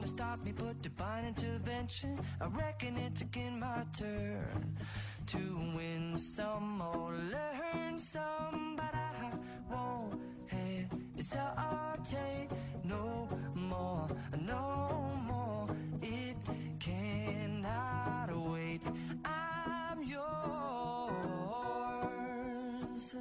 to stop me but divine intervention. I reckon it's again my turn to win some or learn some, but I won't hesitate no more, no more. It cannot wait. I'm yours.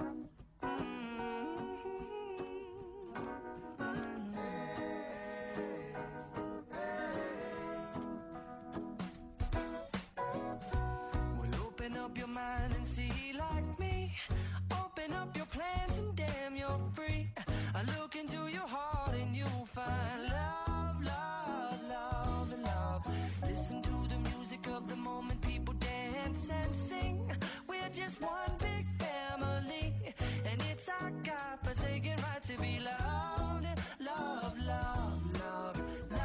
Open up your mind and see like me. Open up your plans and damn, you're free. I look into your heart and you'll find love, love, love, and love. Listen to the music of the moment, people dance and sing. We're just one big family, and it's our God-forsaken right to be loved. Love, love, love,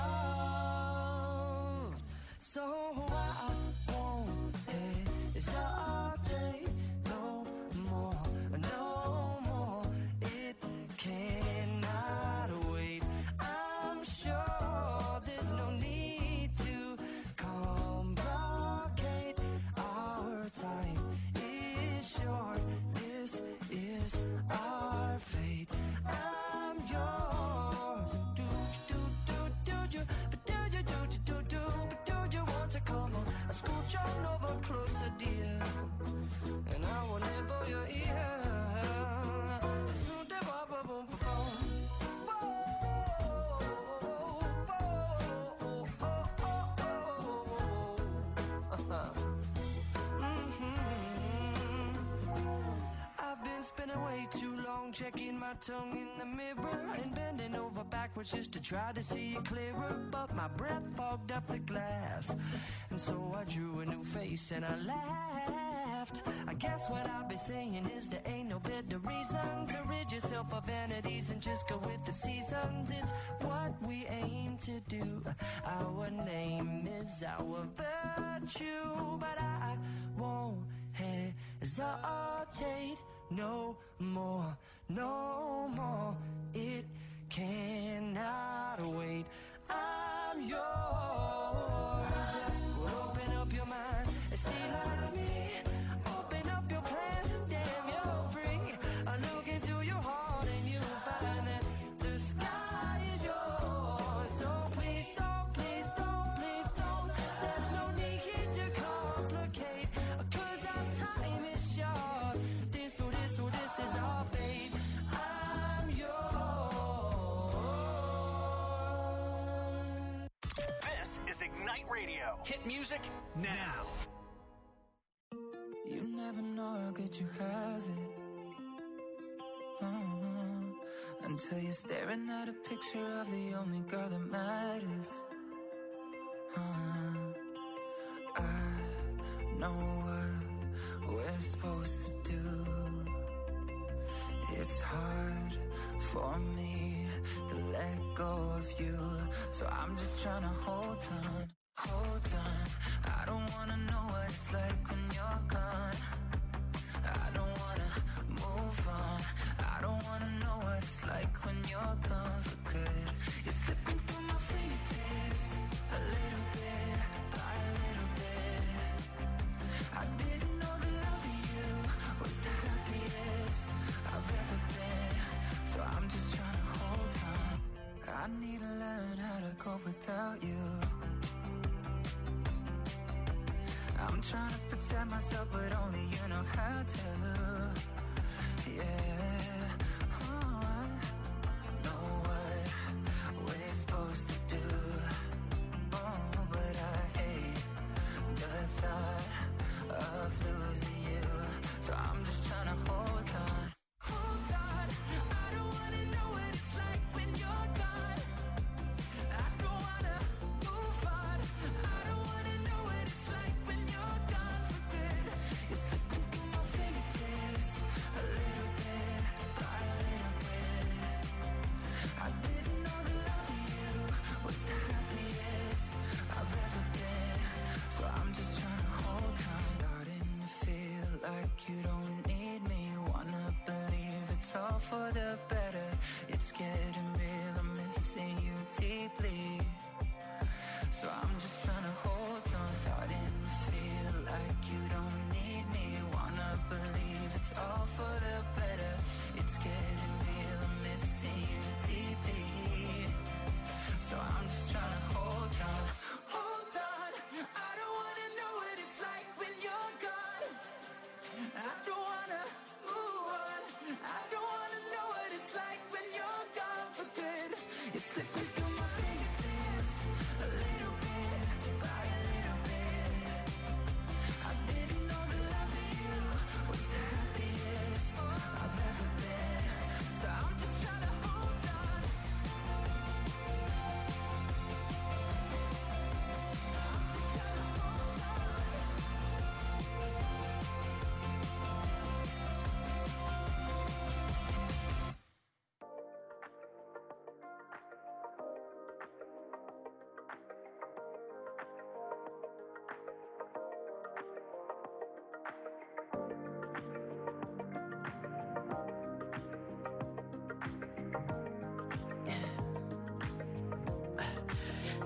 love. So I won't hesitate no more, no more. It cannot wait. I'm sure there's no need to complicate. Our time is short. This is our fate. I'm yours. Do do do do do, but do you do do do do, but do you want to come on? Scooch on over closer, dear, and I will nibble your ear. Soon to bop, boom, boom, boom. Whoa, I've been spending way too long checking my tongue in the mirror and bending over backwards just to try to see it clearer, but my breath fogged up the glass, and so I drew a new face and I laughed. I guess what I'll be saying is there ain't no better reason to rid yourself of vanities and just go with the seasons. It's what we aim to do. Our name is our virtue, but I won't hesitate no more, no more. It cannot wait. I'm yours. Open up your mind and see like me. Open up your plans and damn, you're free. I look into your heart and you'll find that the sky is yours. So please don't, please don't, please don't. There's no need here to complicate, 'cause our time is short. This is our fate. I'm yours. This is Ignite Radio. Hit music now. You never know how good you have it, until you're staring at a picture of the only girl that matters. I know what we're supposed to do. It's hard for me to let go of you, so I'm just trying to hold on, hold on. I don't wanna know what it's like when you're gone. I don't wanna move on. I don't wanna know what it's like when you're gone for good. You're slipping through my fingertips, a little bit by a little bit. I didn't know the love of you was the happiest I've ever been, so I'm just trying to hold on. I need to learn how to cope without you. I'm trying to protect myself, but only you know how to. Yeah, oh, I know what we're supposed to do. Oh, but I hate the thought of losing you, so I'm just trying to hold on. Hold on, I don't wanna know what it's like when you're gone. I don't wanna move on. I don't wanna know what it's like when you're gone for good. You're slipping through my fingertips.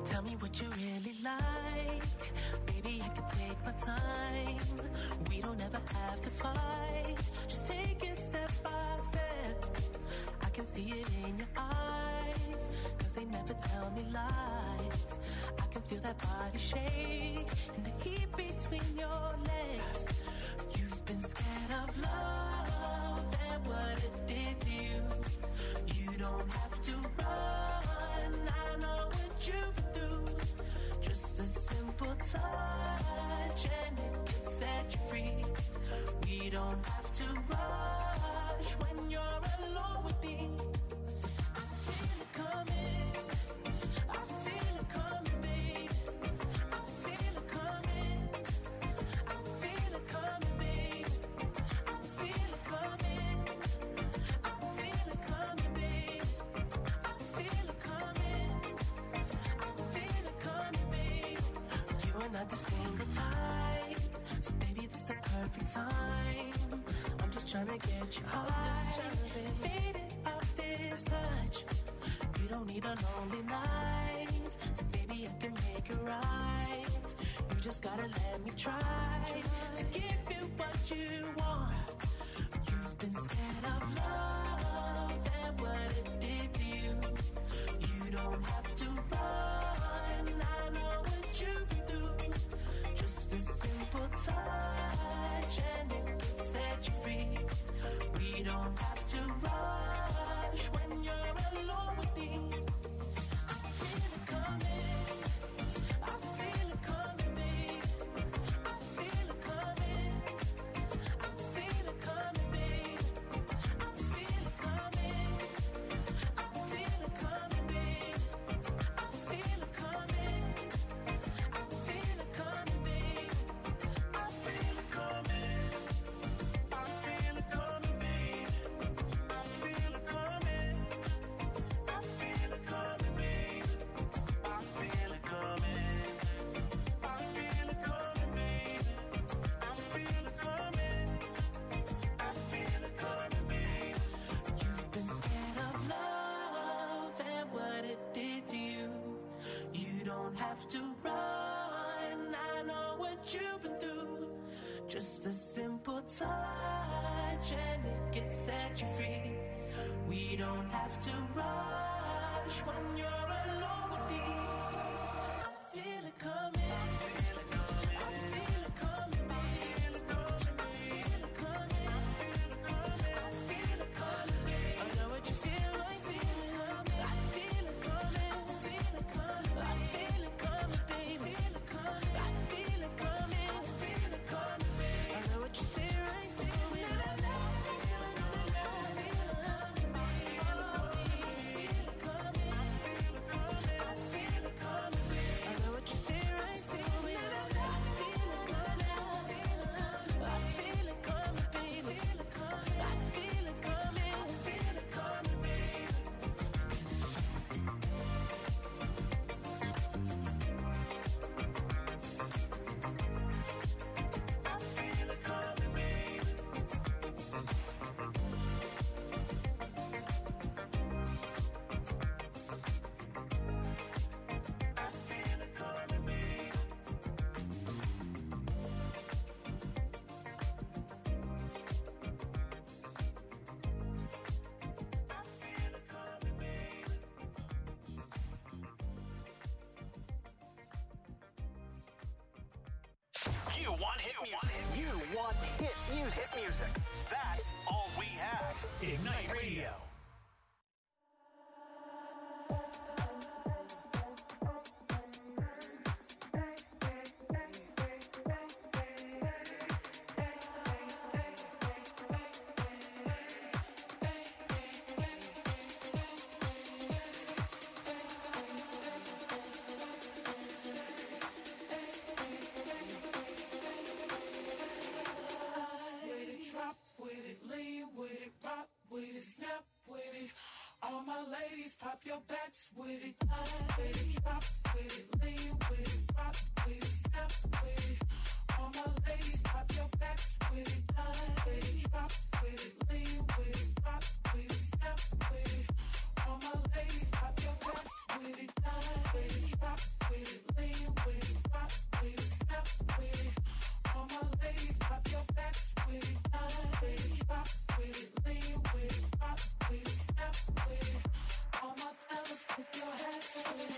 Tell me what you really like. Baby, I can take my time. We don't ever have to fight. Just take it step by step. I can see it in your eyes, 'cause they never tell me lies. I can feel that body shake and the heat between your legs. You've been scared of love and what it did to you. You don't have to run, I know what you've been through. Just a simple touch and it can set you free. We don't have to rush when you're alone with me. I feel it coming, I feel it coming, babe. I feel it coming, I feel it coming, babe. I feel it coming, I feel it coming, babe. I feel it coming, I feel it coming, babe. You are not the single type, so baby, this the perfect time. I'm just trying to get you high, faded off this touch. You don't need a lonely night, so baby, I can make it right. You just gotta let me try to give you what you want. You've been scared of love and what it did to you. You don't have to run, I know what you've been through. Just a simple touch and it can set you free. We don't have to rush when you're alone with me. I feel it coming, I feel it coming, babe. I feel it coming, I feel it coming, babe. I feel it coming, I feel it coming, babe. I feel it coming, I feel it coming, babe. I feel it coming, I feel it coming, babe. I feel it coming, I feel it coming, babe. I feel it coming, I feel it coming, babe. I feel it coming, I feel it coming, babe. You've been scared of love and what it did to you. You don't have to run, I know what you've been through. Just a simple touch and it can set you free. We don't have to rush when you're alone with me. I feel it coming, I feel it coming, I feel it coming, babe. I feel it coming, I feel it coming, babe. I know what you feel, I feel it coming, I feel it coming, I feel it coming, I feel it coming, babe. I feel it coming, I feel it coming, babe. I know what you feel, I feel it. I know, I feel it coming, babe. I feel it coming, I feel it coming, babe. I know what you feel, I feel it. I know, I feel it coming, I feel it coming, babe. I feel it coming, I feel it coming, babe. I feel it coming, babe. I feel it coming, babe. You want hit music. You want hit music. Hit music. That's all we have. Ignite Radio. With it, drop with it, lean with it, rock with it, snap with it. All my ladies, pop your backs with it. With it, drop with it, lean with it, rock with it, snap with it. All my ladies, pop your backs with it. With it, drop with it, lean with it, rock with it, snap with it. All my ladies, pop your backs with it. glide with it, drop with it, lean with it, rock with it, snap with it. All my ladies, pop your backs with it, glide with it, drop with it, lean with it, rock with it, snap with it. All my fellas, tip your hats with it.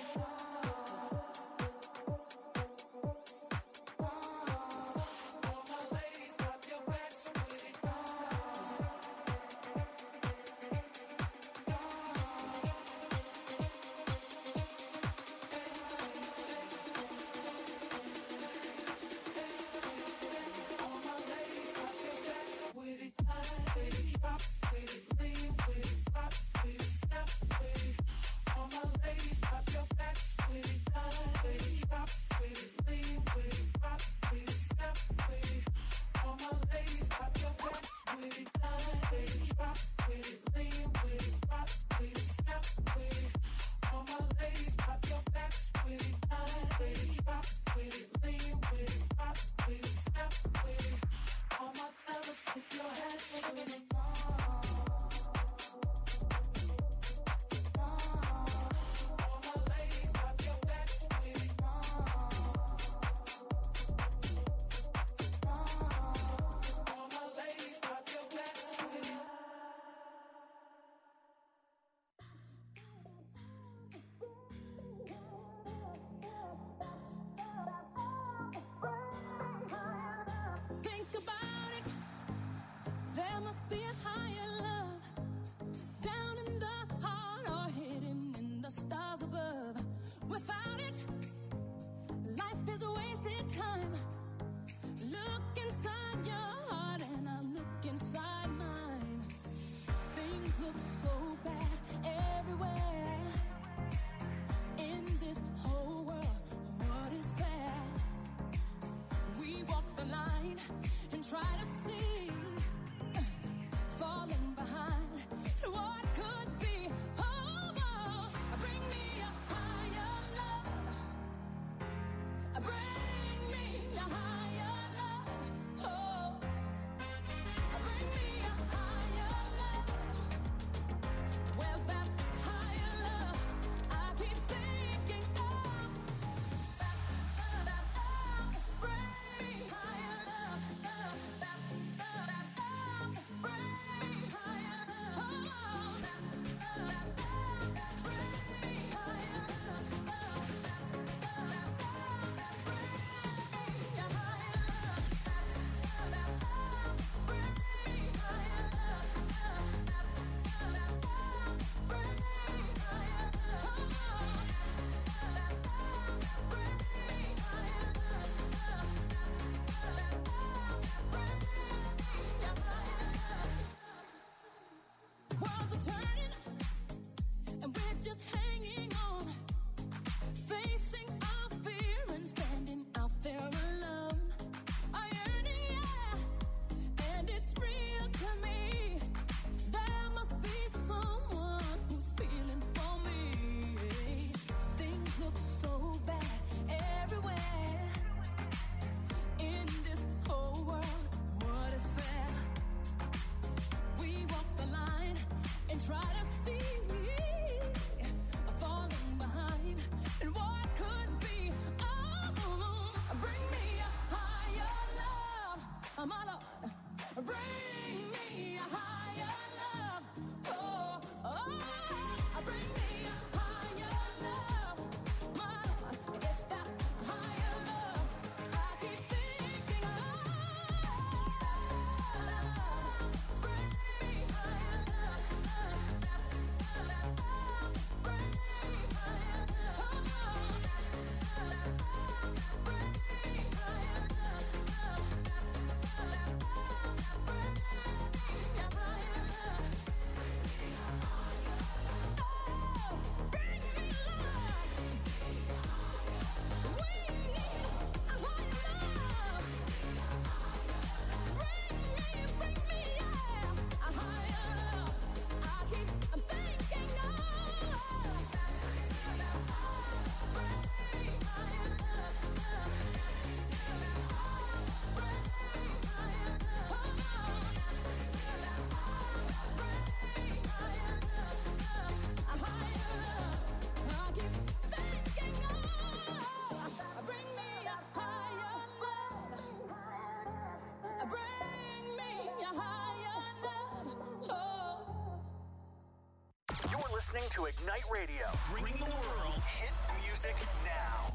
Ignite Radio. Bringing the world hit music now.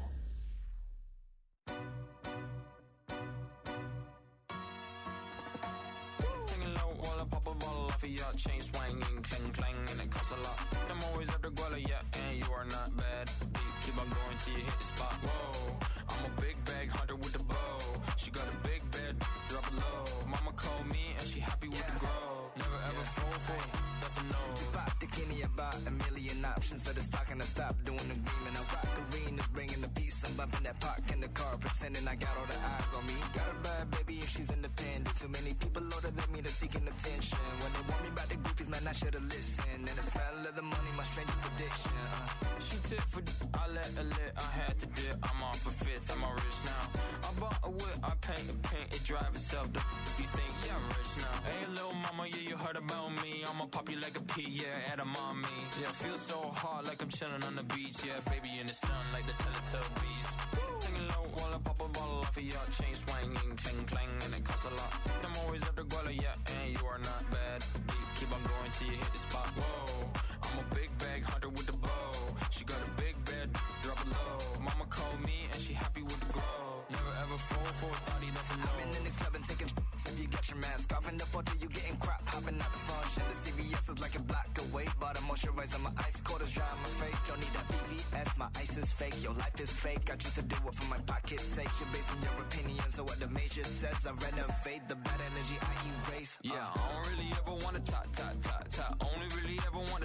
Taking low while I pop a bottle off of your chain swinging, clang clang, and it costs a lot. I'm always at the guala, yeah, and you are not bad. Deep, keep on going till you hit the spot. Whoa, I'm a big bag hunter with the bow. She got a big bed, drop it low. Mama called me and she happy with the grow. Never ever fall for it, that's a no. Just bought the Kenny about a million options. So the stock and I stopped doing the agreement. I rock arenas, bringing the peace. I'm bumping that park in the car, pretending I got all the eyes on me. Got a bad baby and she's independent. Too many people older than me, they're seeking attention. When they want me about the goofies, man, I should've listened. And the smell of the money, my strangest addiction. She tip for I let her lit, I had to dip. I'm off a fifth, I'm all rich now. I bought a whip, I paint it drive itself. The you think, yeah, I'm rich now. Hey, little mama, yeah, you heard about me. I'ma pop you like a pea, yeah, at a mommy. Yeah, feel so hard like I'm chilling on the beach. Yeah, baby in the sun like the Teletubbies. Taking low while I pop a bottle off of your chain swinging, clang clang, and it costs a lot. I'm always at the guala, yeah, and you are not bad. Deep, keep on going till you hit the spot. Whoa, I'm a big bag hunter with the bow. She got a big bed, drop it low. Mama called me and she happy with the grow. Never ever fall for a thotty, that's a no. I've been in this club and taking if you get your mask off in the photo, you getting crap, hopping out the function. The CVS is like a block away, but I'm moisturizing my ice, quarters dry on my face. Don't need that VVS, my ice is fake, your life is fake. I choose to do it for my pocket's sake. You're basing your opinions on what the major says. I renovate the bad energy I erase. Yeah, I don't really ever wanna top. Only really ever wanna.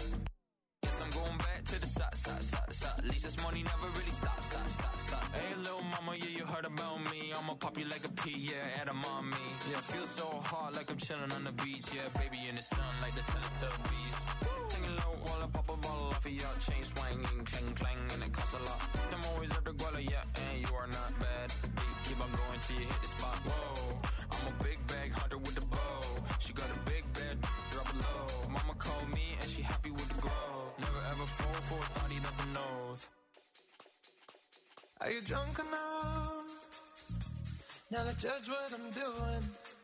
Yes, I'm going back to the side. At least this money never really stop. Hey, little mama, yeah, you heard about me. I'ma pop you like a pea, yeah, at a mommy. Yeah, feel so hard like I'm chilling on the beach. Yeah, baby in the sun like the Teletubbies. Taking low while I pop a bottle off of your chain swinging, clang clang, and it costs a lot. I'm always at the guala, yeah, and you are not bad. Deep, keep on going till you hit the spot. Whoa, I'm a big bag hunter with the bow. She got a big bed, drop it low. Mama called me and she happy with the grow. Never ever fall for a thotty, that's a no. Are you drunk enough now to judge what I'm doing?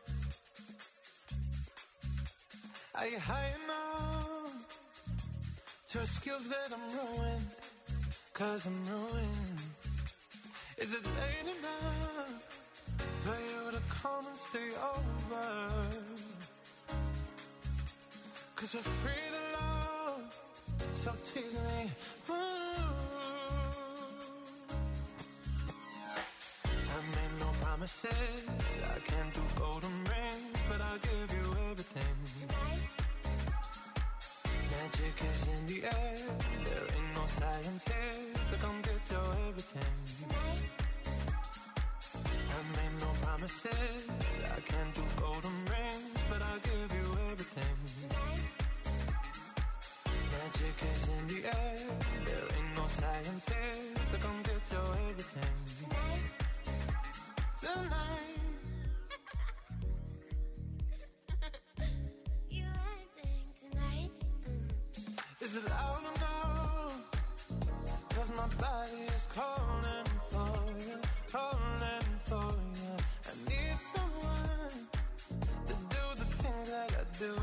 Are you high enough to excuse that I'm ruined? 'Cause I'm ruined. Is it late enough for you to come and stay over? 'Cause we're free to love, so tease me. I made no promises, I can't do golden rings, but I'll give you everything. Tonight. Magic is in the air, there ain't no science here, so come get your everything. Tonight. I made no promises, I can't do golden rings, but I'll give you everything. Tonight. Magic is in the air, there ain't no science here, so come get your everything. Tonight. Tonight. You acting tonight. Is it loud enough? 'Cause my body is calling for you, calling for you. I need someone to do the things that I do.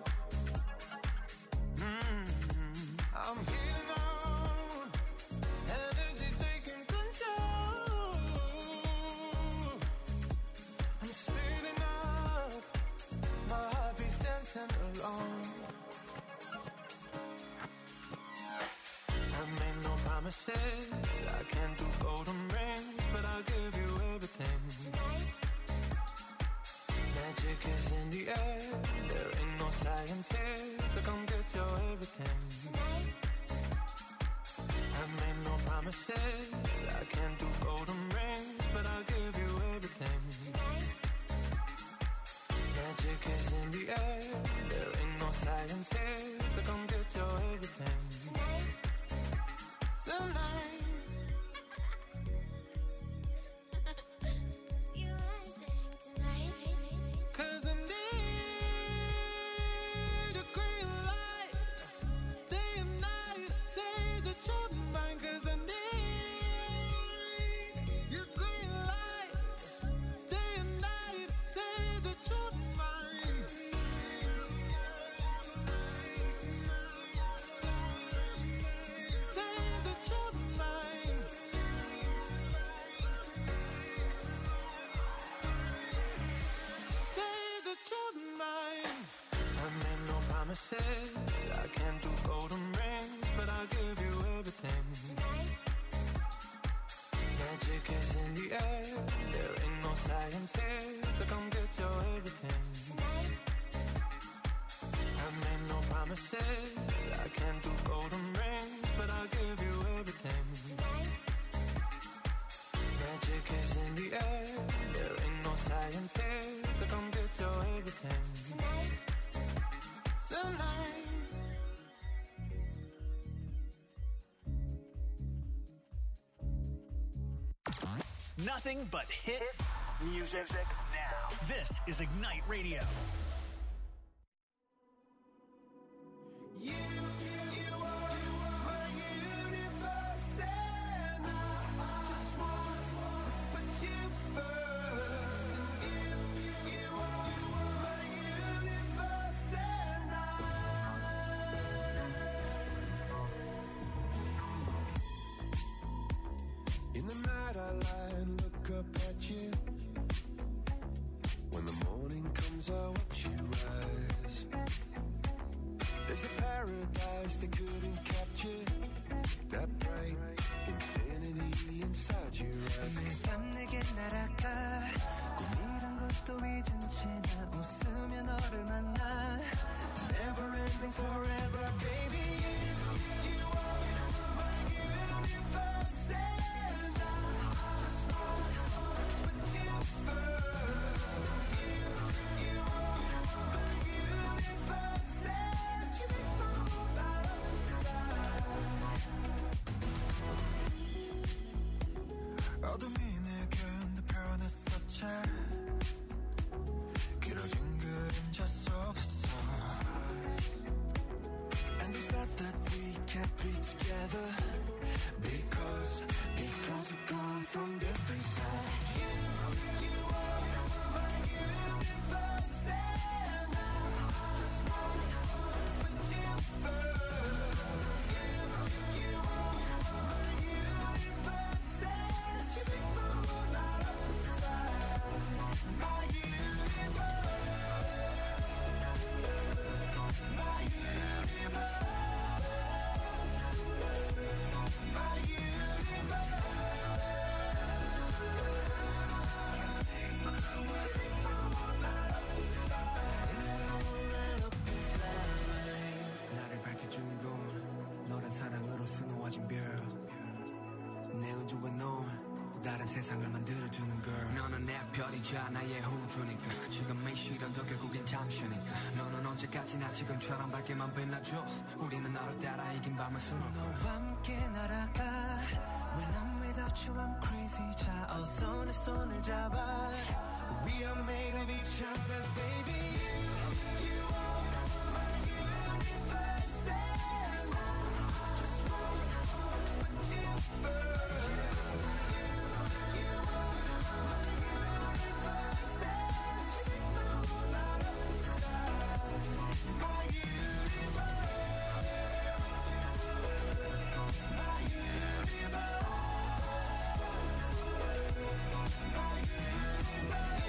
I'm heating on, energy's taking control. I'm speeding up, my heartbeat's dancing along. I made no promises, I can't do golden rings, but I'll give you everything. Tonight. Magic is in the air, there ain't no science here, so come get your everything. Tonight. I made no promises, I can't do golden rings, but I'll give you everything. Tonight. Magic is in the air, there ain't no science here, so come get your everything. Tonight. Tonight. You acting tonight. 'Cause I need a green light, day and night, say that you're mine. 'Cause I need your green light. science here, so come get your everything. Tonight, I made no promises, I can't do golden rings, but I'll give you everything. tonight, Magic is in the air, there ain't no science here, so come get your everything. tonight. Tonight. Nothing but hit music now. This is Ignite Radio. In the night I lie and look up at you. When the morning comes I watch you rise. There's a paradise they couldn't capture, that bright infinity inside your eyes. 매일 밤 내게 날아가 꿈이란 것도 잊은 채 나 웃으며 너를 만나 Never ending forever baby You are my universe and I just want to put you first You are my universe and you make my whole light up inside 어둠이 내겐 내 변했었지 길어진 그림자 속에서 And you said that we can't be together Because peoples have gone from different sides You are my universe and I just want to put you first You are my universe and you make my whole light up inside My universe My universe My universe 나를 밝혀주는 건 너란 사랑으로 수놓아진 별 내 우주와 너 다른 세상을 만들어주는 걸 너는 내 별이자 나의 호주니까 지금의 시련도 결국엔 잠시니까 너는 언제까지나 지금처럼 밝게만 빛나줘 우리는 너를 따라 이긴 밤을 수놓고 너와 함께 날아가 When I'm without you I'm crazy 자 어서 내 손을 잡아 We are made of each other baby You are my universe and I just want to put you first You are my universe and you make my whole light up inside My universe My universe My universe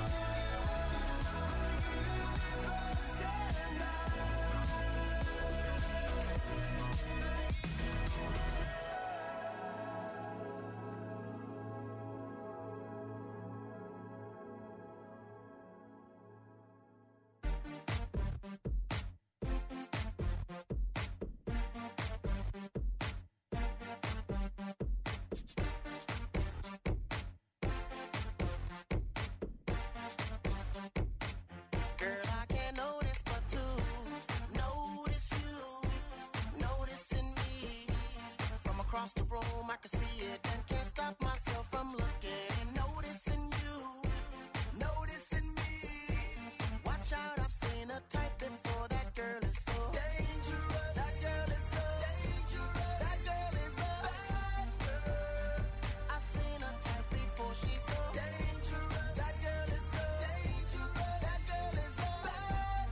Girl, I can't notice but to notice you, noticing me. From across the room, I can see it and can't stop myself from looking. Noticing you, noticing me. Watch out, I've seen a type before. That girl is so dangerous. That girl is so dangerous. That girl is a bad girl. I've seen a type before. She's so dangerous. That girl is so dangerous. That girl is a bad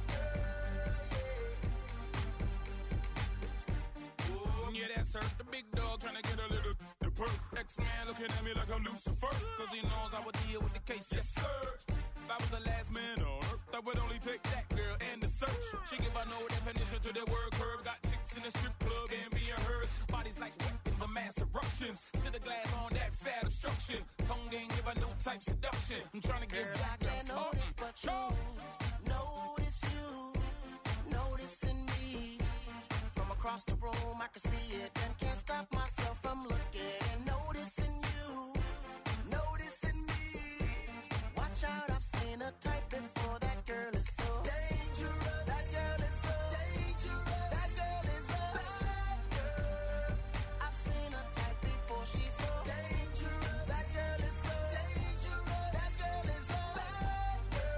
girl. Yeah, that's her, the big dog trying to get a little the perk. X-Man looking at me like I'm Lucifer, cause he knows I would deal with the case, yes sir. If I was the last man on earth, I would only take that girl and the search. She give her no definition to the word curve. Got chicks in the strip club and being hers. Bodies like weapons of mass eruptions. Sit the glass on that fat obstruction. Tongue game give her new type seduction. I'm trying to give Girl, I can't notice but you. Notice you, noticing me. From across the room, I can see it and can't stop myself from looking and noticing you, noticing me. Watch out, I've seen a type before. That girl is so dangerous. That girl is so dangerous. That girl is a bad girl. I've seen a type before. She's so dangerous. That girl is so dangerous. That girl is a bad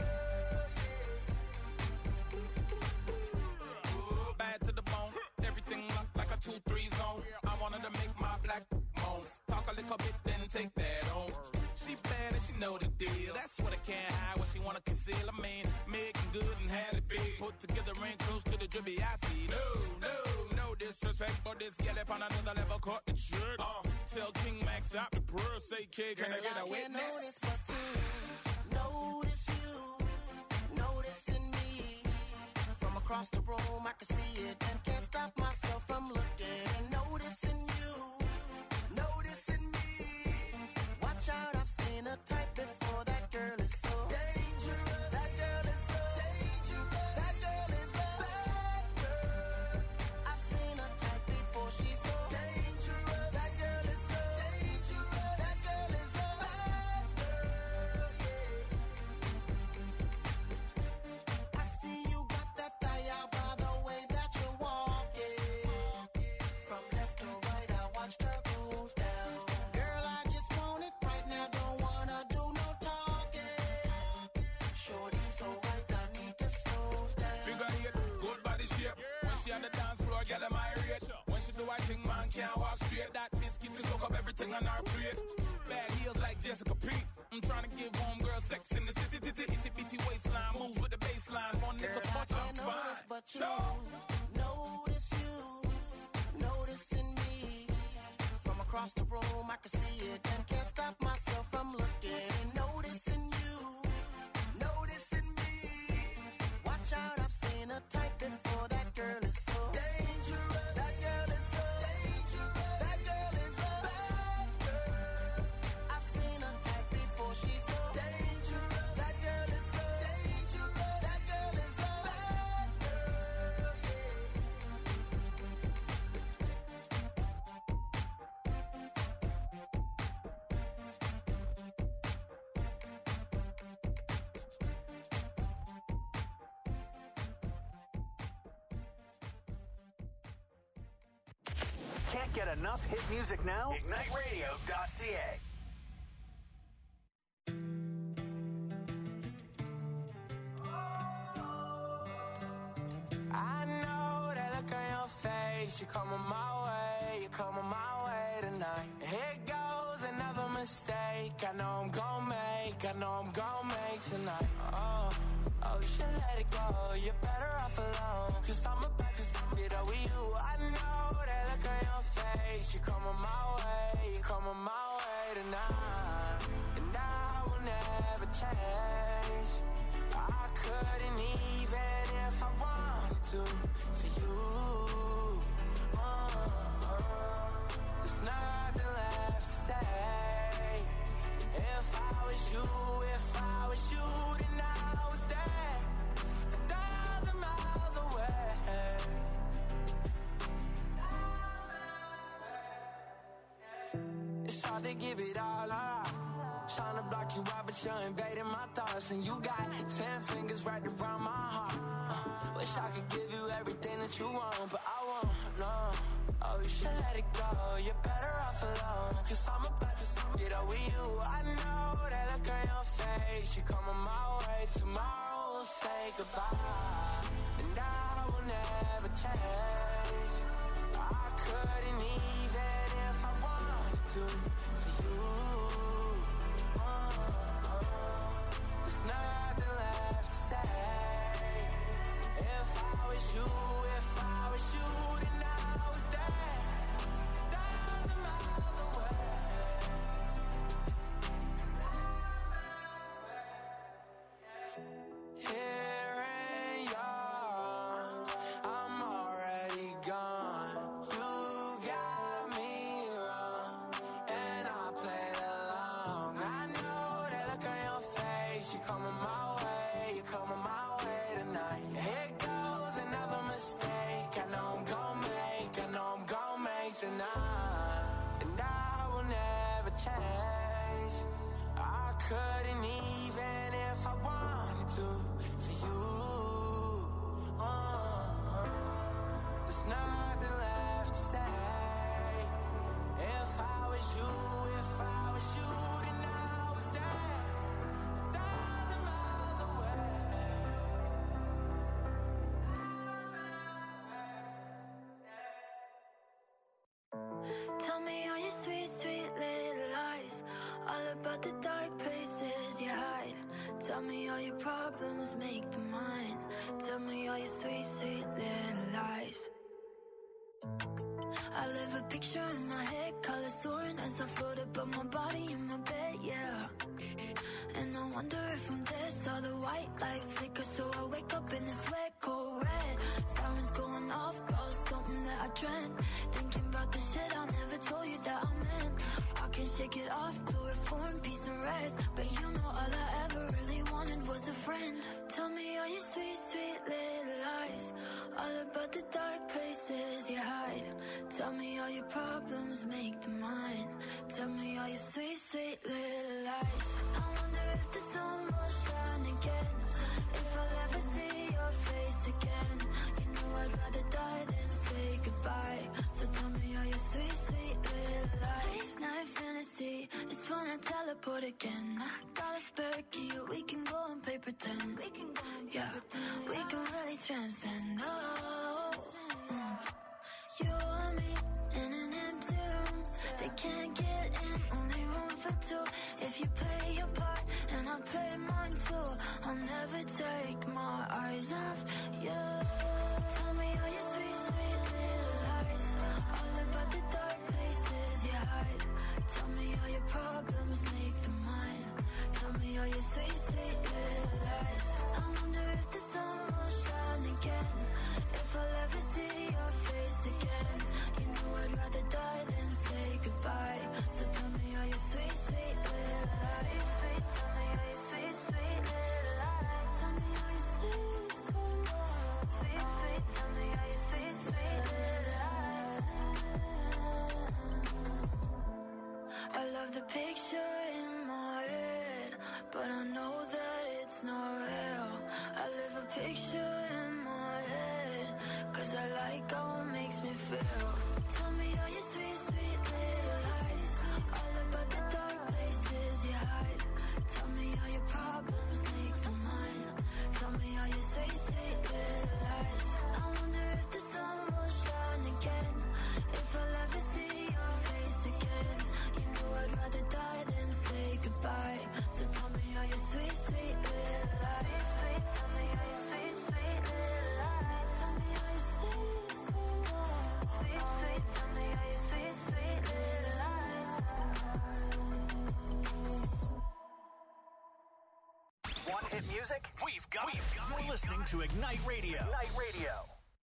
girl. Bad to the bone, everything locked like a 2-3 zone. I wanted to make my black moan. Talk a little bit, then take that on. She bad and she know the deal. That's what I can't hide, what she wanna conceal. I mean, making good and had it big. Put together ain't close to the drippy I see. No disrespect, but this gal up on another level caught the trick. Tell King Max stop the prayer, say kid, can I get a witness? Notice but you, notice you, noticing me. From across the room, I can see it and can't stop myself from looking and noticing you, noticing me. Watch out, I've seen a type before. That girl is so dangerous. That girl is so dangerous. That girl is a bad girl. I've seen a type before. She's so dangerous. That girl is so dangerous. That girl is a bad girl. Yeah. I see you got that thigh out by the way that you're walking. From left to right, I watched her go down. Girl, I just want it right now. Don't wanna do no talking. Shorty so right, I need to slow down. Figure eight, good body shape. When she on the dance floor, get them irate. When she do I think man can't walk straight. That biscuit can soak up everything on our plate. Bad heels like Jessica Pete. I'm trying to give homegirl sex in the city. Itty bitty waistline, moves with the baseline. One little Girl, I touch, I'm can't notice fine. but you, notice you, noticing me. From across the room, I can see it and can't stop myself from looking and noticing you, noticing me. Watch out, I've seen a type before. That girl is so dangerous. That girl is so dangerous. That girl is a bad girl. I've seen a type before. She's so dangerous. That girl is so dangerous. That girl is a bad girl. Can't get enough hit music now? IgniteRadio.ca. I know that look on your face. You're coming my way, you're coming my way tonight. Here goes another mistake. I know I'm gon' make, I know I'm gon' make tonight. Oh, you should let it go. You're better off alone. Cause I'm about to stop it all with you. I know that look on your face. You're coming my way, you're coming my way tonight. And I will never change. I couldn't even if I wanted to for you. There's nothing left to say. If I was you, then I was there 1,000 miles away. It's hard to give it all up. Trying to block you out, but you're invading my thoughts. And you got 10 fingers right around my heart. Wish I could give you everything that you want, but I won't, no. Oh, you should let it go. You're better off alone. Cause I'm about to stop it all with you. I know that look on your face. You're coming my way. Tomorrow we'll say goodbye. And I will never change. I couldn't even if I wanted to for you. There's nothing left to say. If I was you, then I was there 1,000 miles away. Here in your arms, I'm already gone. You got me wrong, and I couldn't even if I wanted to for you. There's nothing left to say. If I was you, then I was dead 1,000 miles away. Tell me all your sweet, sweet little lies, all about the dark places you hide. Tell me all your problems, make them mine. Tell me all your sweet, sweet little lies. I live a picture in my head, colors soaring as I float above my body in my bed, yeah. And I wonder if I'm dead, saw the white light flicker, so I wake up in this wet, cold red. Sirens going off, about something that I dreamt. Thinking about the shit I never told you that I meant. I can shake it off, chloroform, peace and rest. But you know all I ever really wanted was a friend. Tell me all your sweet, sweet little lies, all about the dark places you hide. Tell me all your problems, make them mine. Tell me all your sweet, sweet little lies. I wonder if the sun will shine again, if I'll ever see your face again. You know I'd rather die than say goodbye. So tell me all your sweet, sweet little lies. Night fantasy, it's when I teleport again. I got a spare key, we can go and play pretend. We can go and play pretend. We can really transcend. Oh. You and me in an empty room, they can't get in, only room for two. If you play your part and I play mine too, I'll never take my eyes off you. Tell me all your sweet, sweet little lies, all about the dark places you hide. Tell me all your problems, make them mine. Tell me all your sweet, sweet little lies. I wonder if the sun will shine again, if I'll ever see your face again. You know I'd rather die than say goodbye. So tell me all your sweet, sweet little lies. Sweet, tell me all your sweet, sweet little lies. Tell me all your sweet, sweet, sweet, sweet. Tell me all your sweet, sweet little lies. I love the picture in my head, but I know that it's not real. I live a picture in my head, 'cause I like how it makes me feel. Tell me all your sweet, sweet little lies, all about the dark places you hide. Tell me all your problems, make them mine. Tell me all your sweet, sweet little lies. I wonder if the sun will shine again, if I'll ever see your face again. You know I'd rather die than say goodbye. So tell me all your sweet, sweet little lies. Sweet, tell me all your sweet, sweet little lies. Tell me all your sweet, sweet, sweet, tell me all your sweet, sweet little lies. Want hit music? We've got it. You're listening to Ignite Radio. Ignite Radio.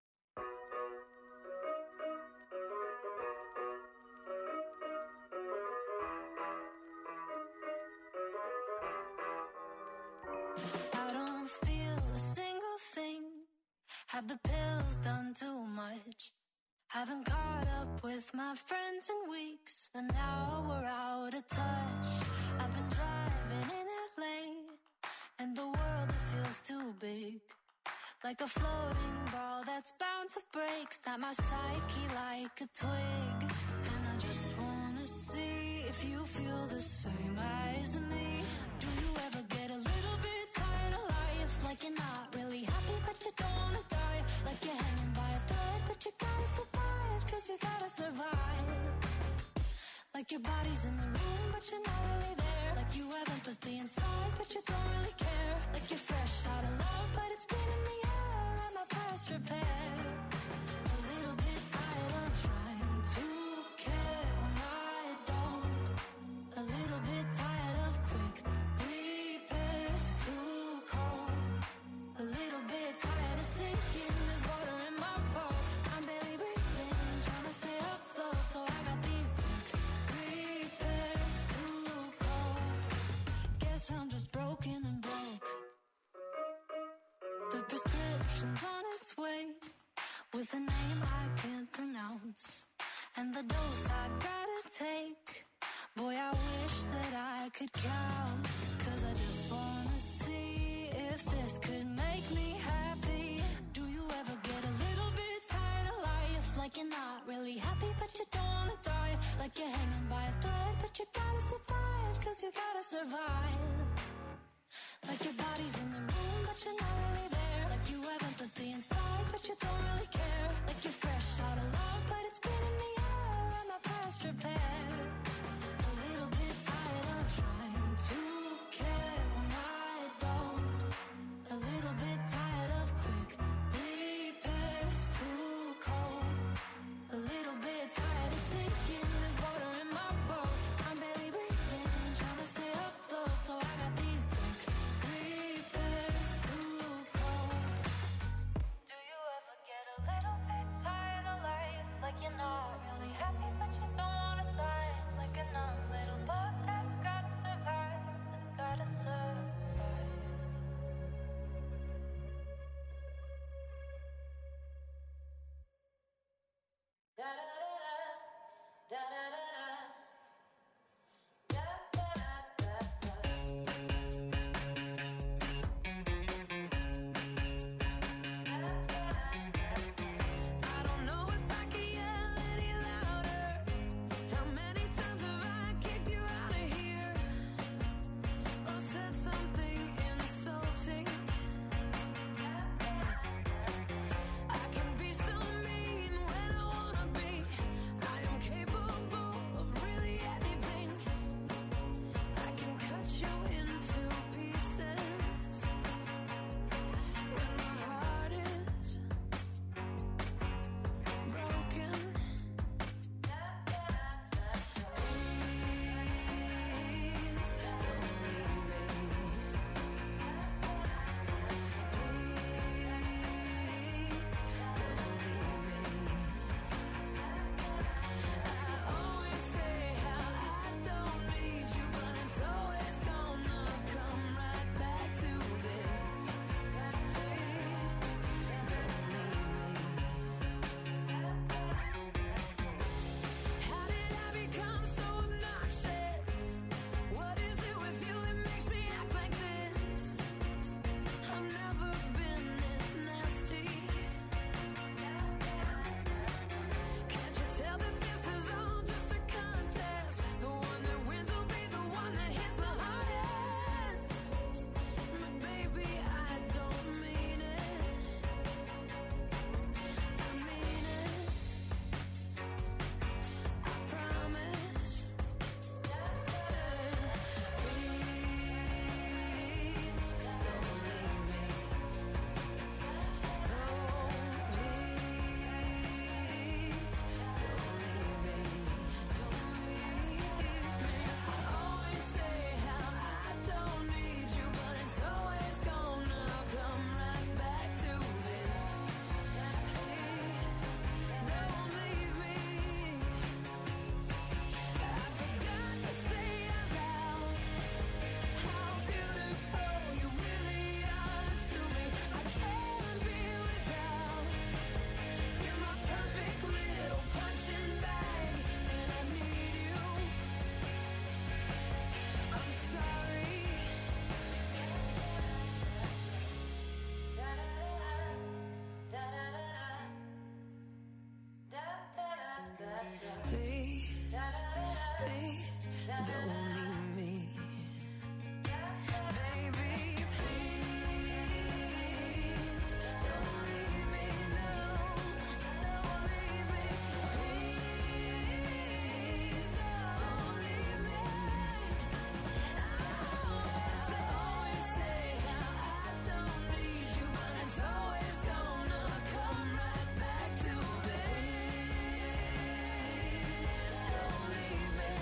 I don't feel a single thing. Have the pills done too much? Haven't caught up with my friends in weeks, and now we're out of touch. I've been driving in LA, and the world, it feels too big. Like a floating ball that's bound to break. Snap my psyche like a twig. And I just wanna see if you feel the same as me. Do you ever get a little bit tired of life? Like you're not really happy but you don't wanna die. Like you're hanging by a thread but you gotta survive, 'cause you gotta survive. Like your body's in the room but you're not really there. Like you have empathy inside but you don't really care. Like you're fresh out of love but it's been in the air and my past repair. A little bit tired of trying to care when I don't. A little bit tired of quick repairs too cold. A little bit tired of sinking, there's water in my boat. I'm barely breathing, trying to stay afloat. So I got these quick repairs too cold. Guess I'm just broken and broke. The prescription's on its way, with a name I can't pronounce, and the dose I gotta take. Boy, I wish that I could count. Like your body's in the room, but you're not really there. Like you have empathy inside, but you don't really care. Like you're fresh out of love, but it's been in the air. I'm not past repair. A little bit tired of trying to care when I don't. A little bit tired of quick repairs, too cold. A little bit tired of sinking, there's water in my boat. I'm barely breathing, trying to stay afloat. So I got these quick repairs, too cold. Do you ever get a little bit tired of life? Like you're not really happy, but you don't wanna die. Like a numb little bug that's gotta survive, that's gotta survive. I don't know if I can yell any louder. How many times have I kicked you out of here? Or said something insulting? I can be so mean when I wanna be. I am capable of really anything. I can cut you into pieces when my heart is broken. Please don't leave me. I always say how I don't need you, but it's always gonna come right back to this. Please don't leave me. How did I become so obnoxious? What is it with you that makes me act like this? I've never been this nasty. Can't you tell that this is all just a contest? The one that wins will be the one that hits the hardest. But baby, I don't mean it. I mean it. I promise. Please don't leave me. No, I always say how I don't need you, but it's always gonna come right back to this. Please don't leave me. I forgot to say out loud how beautiful you really are to me. I can't be without. You're my perfect little punching bag, and I need you. I'm sorry. Please, please don't leave me. Baby, please don't leave me. No, don't leave me. Please don't leave me. I always say how I don't need you, but it's always gonna come right back to this. Don't leave me.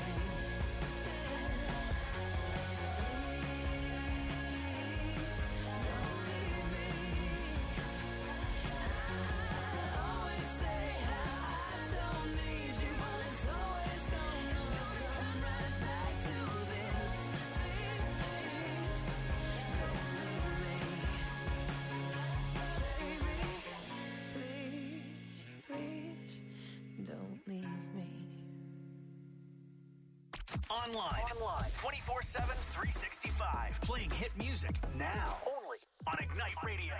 Online. 24/7, 365. Playing hit music now. Only on Ignite Radio.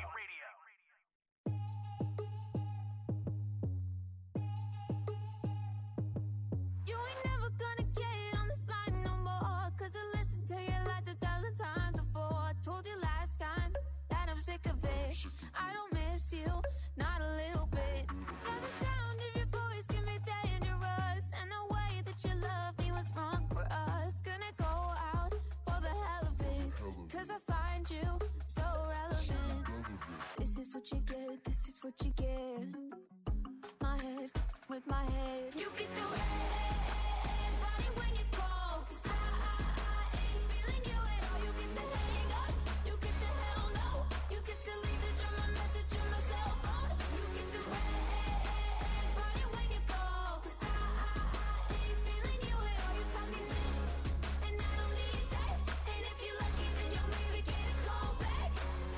You ain't never gonna get on this line no more, 'cause I listened to your lies 1,000 times before. I told you lies. what you get, this is what you get. My head with my head. You get the red body when you call, 'cause I ain't feeling you at all. You get the hang up, you get the hell no. You get to leave the drama message in my cell phone. You get the red body when you call, 'cause I ain't feeling you at all. You talking this, and I don't need that. And if you're lucky, then you'll maybe get a call back.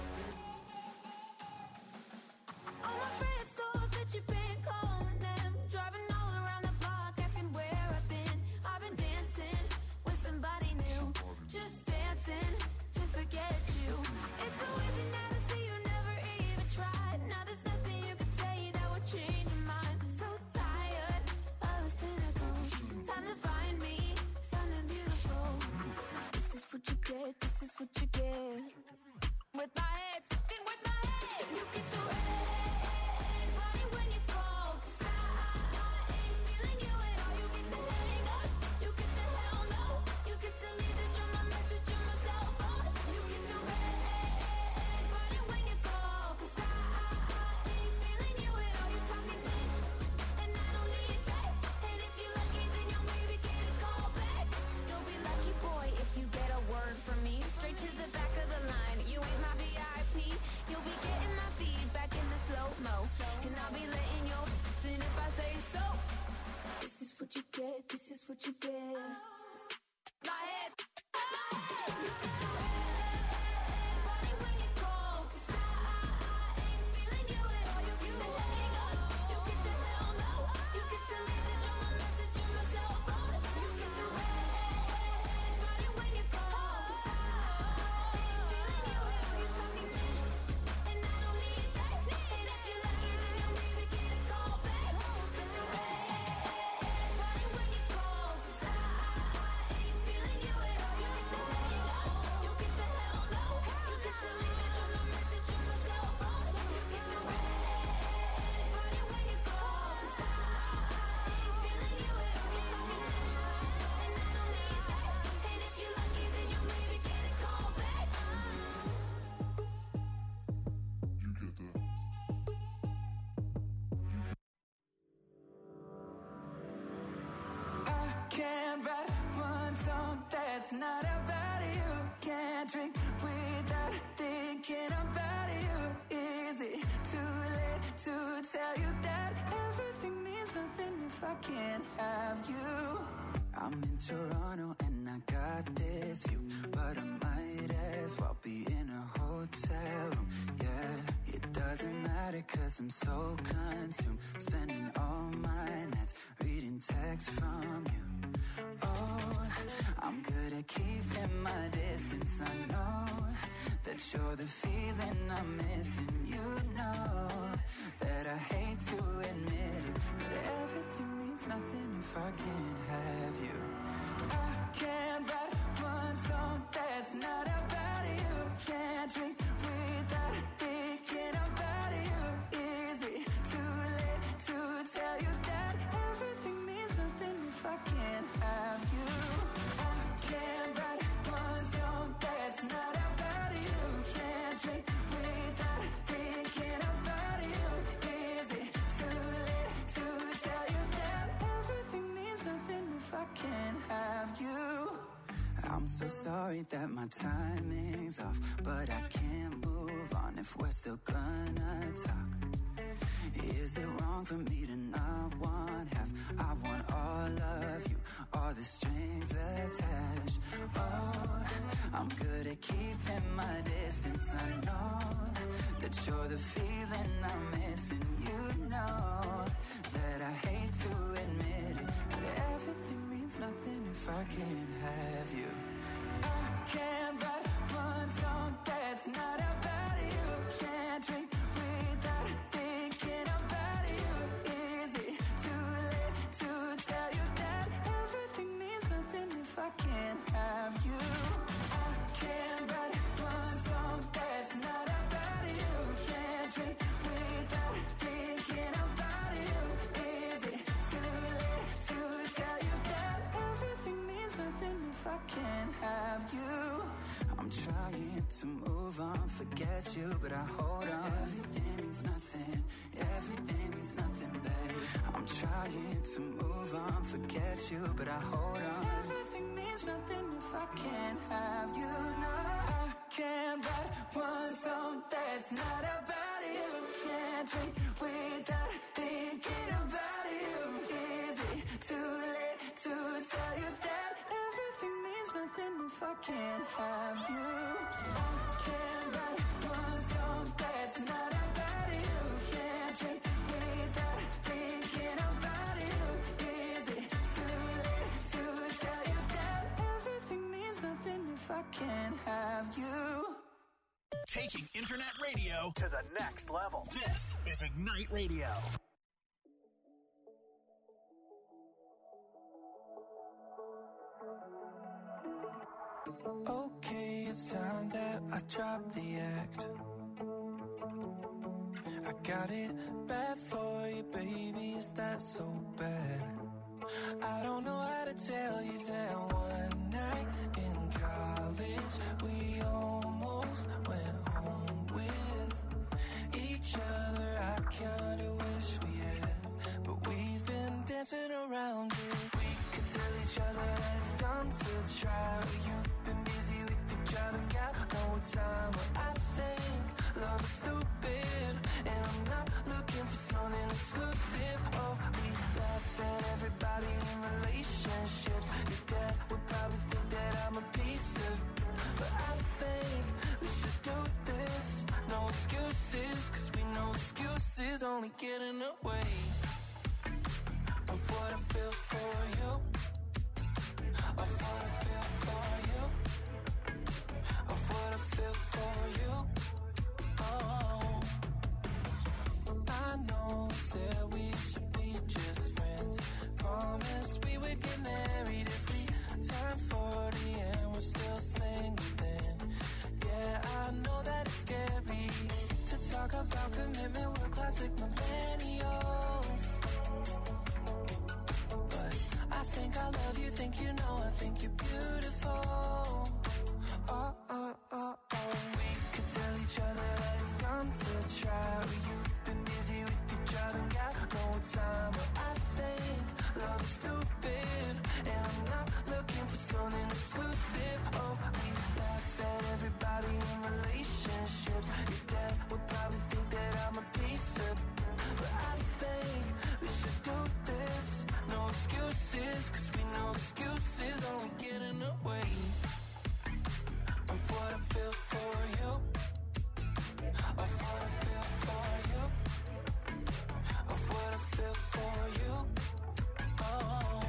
All my friends thought that you've been calling them, driving all around the block, asking where I've been. I've been dancing with somebody new, just dancing to forget you. It's so easy now to see you never even tried. Now there's nothing you can say that would change your mind. So tired of the cynical. Time to find me something beautiful. This is what you get, this is what you get. With my head, fucking with my head. You get the red body when you call, 'cause I ain't feeling you at all. You get the hang up, you get the hell no. You get to leave the drama message on my cell phone. You get the red body when you call, 'cause I ain't feeling you at all. You talking this, and I don't need that. And if you're lucky, then you'll maybe get a call back. You'll be lucky, boy, if you get a word from me. Straight to the back of the line. You ain't my VIP. You'll be getting my feedback in the slow-mo. And I'll be letting your in if I say so. This is what you get, this is what you get. My head, my head. You get the red body when you call, 'cause I ain't feeling you at all. You get the hang up, you get the hell no. You get to leave the drama message on my cell phone. You get the red body when you call, 'cause I ain't feeling you at all. You talking this, and I don't need that. And if you're lucky, then you'll maybe get a call back. You get the red body when you call, 'cause I ain't feeling you at all. You get the hang up, you get the hell no. You get to leave the drama message on my cell phone. You get the red body when you call, 'cause I ain't feeling you at all. You talking this, and I don't need that. And if you're lucky, then you'll maybe get a call back. I can't write one song that's not about you. Can't drink without thinking about you. Is it too late to tell you that everything means nothing if I can't have you? I'm in Toronto and I got this view, but I might as well be in a hotel room. Yeah, it doesn't matter 'cause I'm so consumed, spending all my nights reading texts from you. Oh, I'm good at keeping my distance. I know that you're the feeling I'm missing. You know that I hate to admit it, but everything means nothing if I can't have you. I can't write one song that's not about you. Can't drink without thinking about you. Is it too late to tell you that everything means nothing if I can't have you? I can't write one song that's not about you. Can't drink without thinking about you. Is it too late to tell you that everything means nothing if I can't have you? I'm so sorry that my timing's off, but I can't move on if we're still gonna talk. Is it wrong for me to not want half? I want all of you, all the strings attached. Oh, I'm good at keeping my distance. I know that you're the feeling I'm missing. You know that I hate to admit it, but everything means nothing if I can't have you. I can't write one song that's not about you. Can't drink without thinking about you. Is it too late to tell you that everything means nothing if I can't have you? I can't write one song that's not about you. Can't drink without thinking about you. Is it too late to tell you that everything means nothing if I I can't have you. I'm trying to move on, forget you, but I hold on. Everything means nothing, everything means nothing, babe. I'm trying to move on, forget you, but I hold on. Everything means nothing if I can't have you. No, I can't write one song that's not about you. Can't drink without thinking about you. Is it too late to tell you that everything means nothing if I can't have you? I can't write one song that's not about you. Can't drink without thinking about you. Is it too late to tell you that everything means nothing if I can't have you? Taking internet radio to the next level. This is Ignite Radio. Okay, it's time that I drop the act. I got it bad for you, baby, is that so bad? I don't know how to tell you that one night in college we almost went home with each other. I kinda wish we had, but we've been dancing around it. We could tell each other that it's done to try. You've been busy with the job and got no time. But I think love is stupid, and I'm not looking for something exclusive. Oh, we laugh at everybody in relationships. Your dad would probably think that I'm a piece of, but I think we should do this. No excuses, cause we know excuses only get in the way of what I feel for you. Of what I feel for you. Of what I feel for you. Oh, I know that we should be just friends. Promised we would get married if we turn 40 and we're still single then. Yeah, I know that it's scary to talk about commitment. We're classic millennials, but I think I love you, think you know, I think you're beautiful. Oh, oh, oh, oh. We could tell each other that it's done to try. You've been busy with your job and got no time. But I think love is stupid, and I'm not looking for something exclusive. Oh, we laugh at everybody in relationships. Your dad would probably think that I'm a piece of, but I think we should do this. No excuses, cause we know excuses only get in the way of what I feel for you. Of what I feel for you. Of what I feel for you. Oh,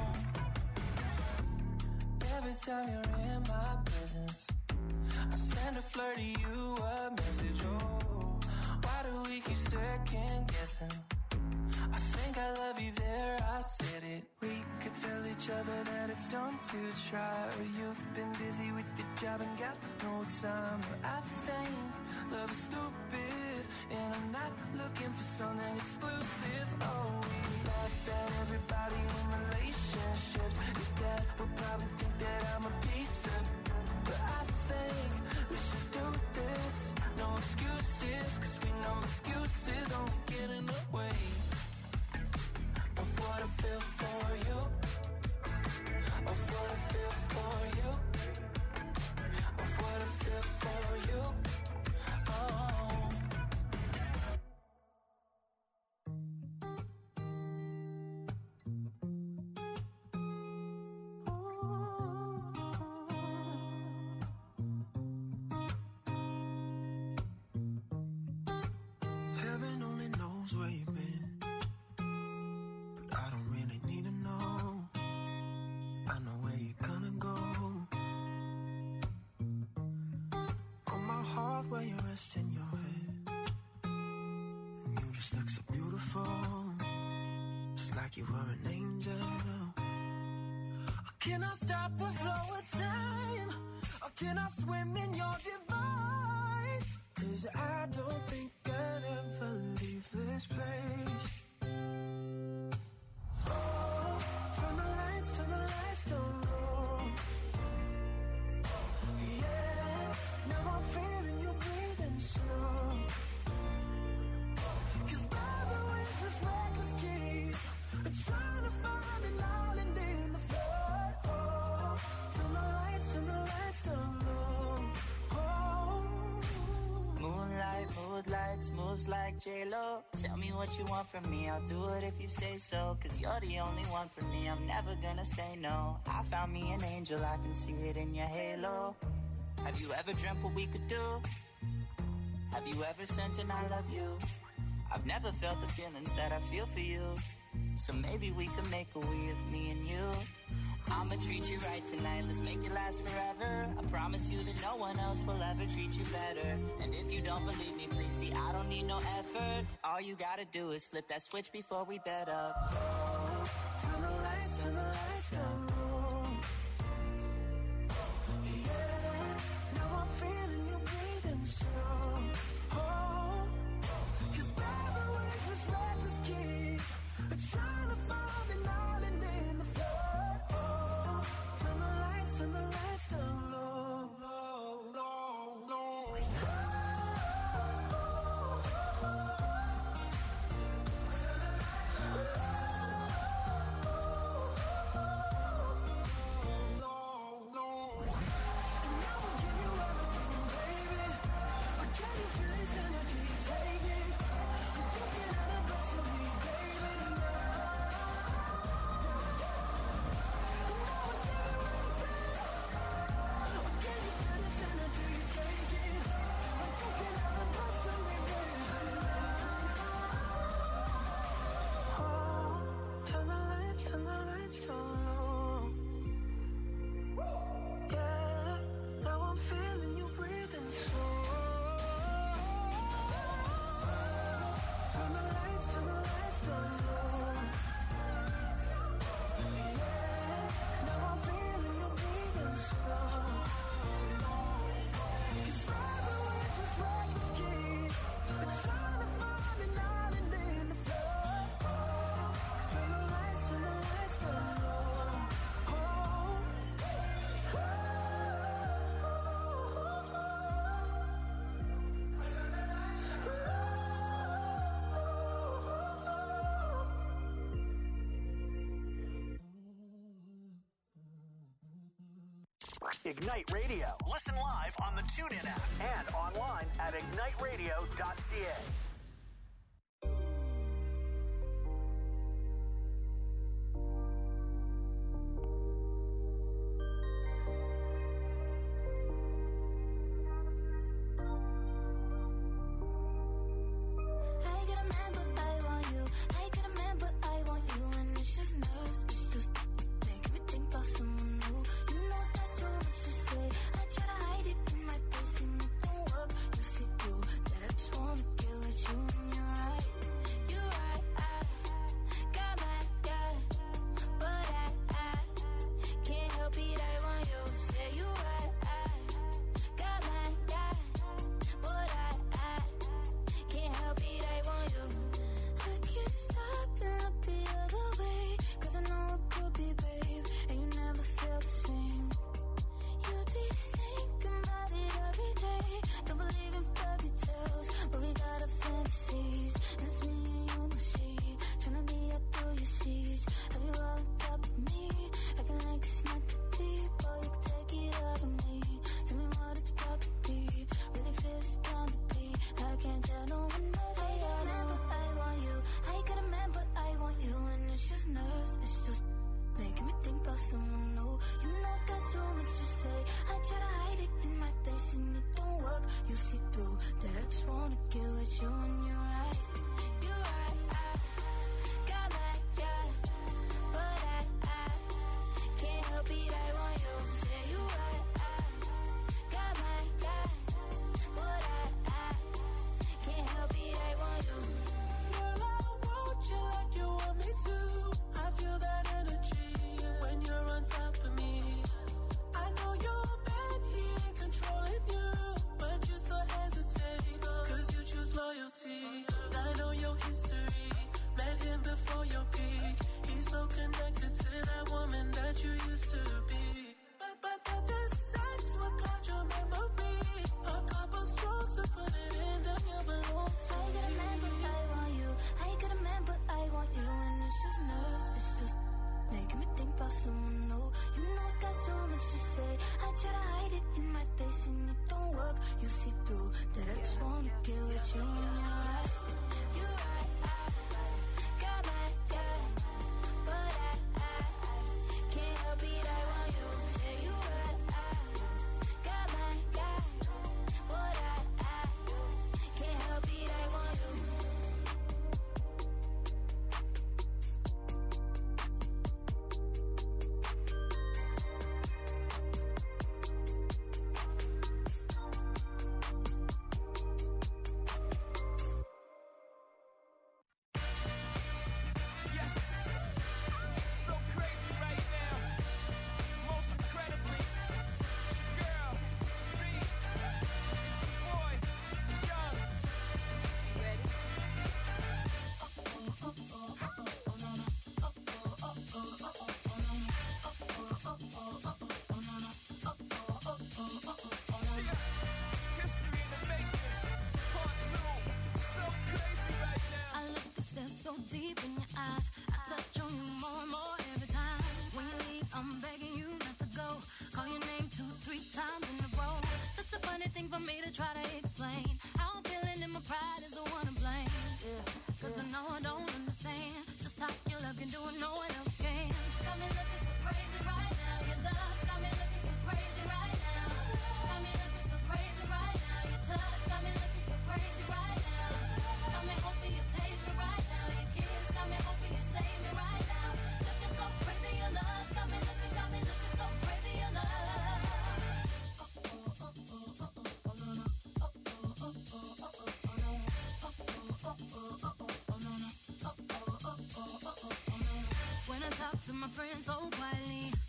every time you're in my presence, I send a flirty you a message. Oh, why do we keep second guessing? I think I love you there, I said it. We could tell each other that it's done to try. You've been busy with your job and got no time. But I think love is stupid, and I'm not looking for something exclusive. Oh, we laugh at everybody in relationships. Your dad would probably think that I'm a piece of, but I think we should do this. No excuses, cause we know excuses only get in the way of what I feel for you. Of what I feel for you. Of what I feel for you. Oh, heaven only knows where you've been, but I don't really need to know. I know where you're gonna go. Put my heart where you're resting your head, and you just look so beautiful, just like you were an angel. Can I stop the flow of time, or can I swim in your divine? 'Cause I don't think I'd ever leave this place. Oh, turn the lights down low. moves like J-Lo. Tell me what you want from me, I'll do it if you say so. Cause you're the only one for me, I'm never gonna say no. I found me an angel, I can see it in your halo. Have you ever dreamt what we could do? Have you ever sent an I love you? I've never felt the feelings that I feel for you. So maybe we could make a we of me and you. I'ma treat you right tonight, let's make it last forever. I promise you that no one else will ever treat you better. And if you don't believe me, please see, I don't need no effort. All you gotta do is flip that switch before we bed up. Oh, turn the lights down low. Yeah, now I'm feeling you breathing slow. Oh, cause baby, we're just reckless kids, trying to find an island in the floor. Turn the lights down low. Ignite Radio. Listen live on the TuneIn app and online at igniteradio.ca. I try to hide it in my face and it don't work. You see through that I just wanna get with you. It's a funny thing for me to try to explain how I'm feeling and my pride is the one to blame. Yeah. Cause I know I don't understand just how your love can do it, no one else can. Got me looking so crazy right now. Your love got me looking so crazy right now. Got me looking so crazy right now. Your touch got me looking so crazy right now. Got me hoping you page me right now. Your kiss got me hoping you save me right now. Looking so crazy, your love got me looking so crazy, your love. When I talk to my friends so quietly,